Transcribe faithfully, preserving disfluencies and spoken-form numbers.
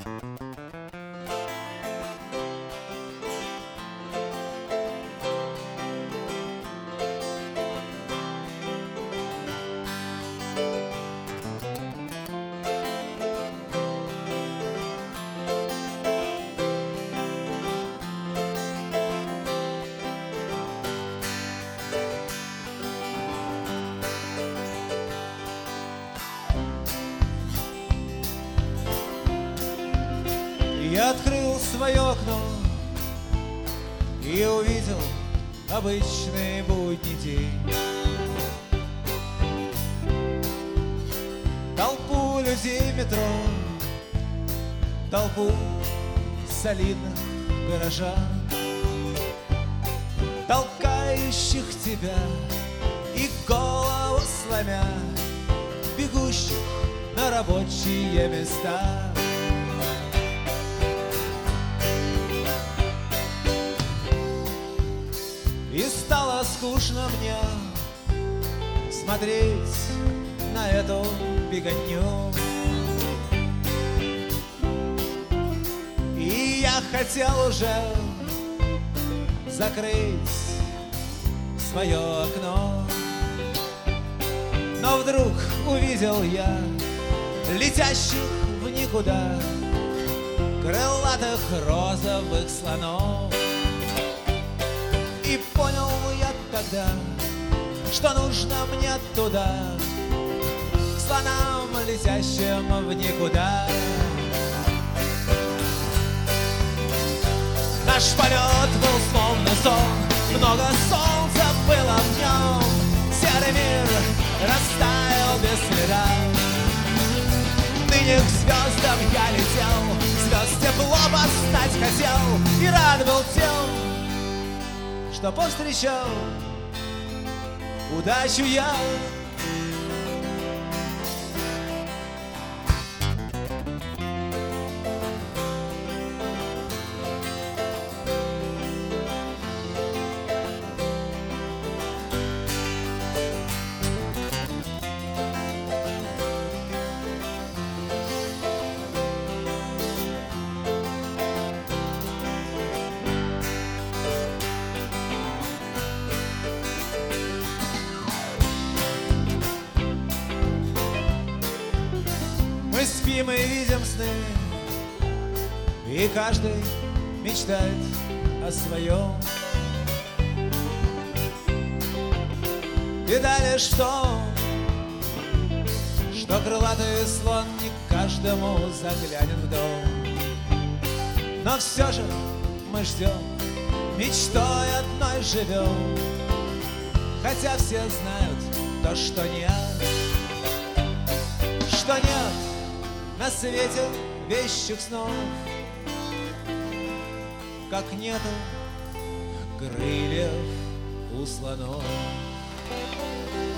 Я открыл свое окно и увидел обычный будний день. Толпу людей в метро, толпу солидных горожан, толкающих тебя и голову сломя, бегущих на рабочие места. И стало скучно мне смотреть на эту беготню. И я хотел уже закрыть свое окно, но вдруг увидел я летящих в никуда крылатых розовых слонов. И понял я тогда, что нужно мне туда, к слонам, летящим в никуда. Наш полет был словно сон, много солнца было в нем, серый мир растаял без следа. Ныне к звездам я летел, звезд тепло постать хотел, и рад был тем, что повстречал удачу я. Мы спим и видим сны, и каждый мечтает о своем. Беда лишь в том, что крылатый слон не каждому заглянет в дом. Но все же мы ждем, мечтой одной живем, хотя все знают то, что нет, что нет на свете вещих снов, как нету крыльев у слонов.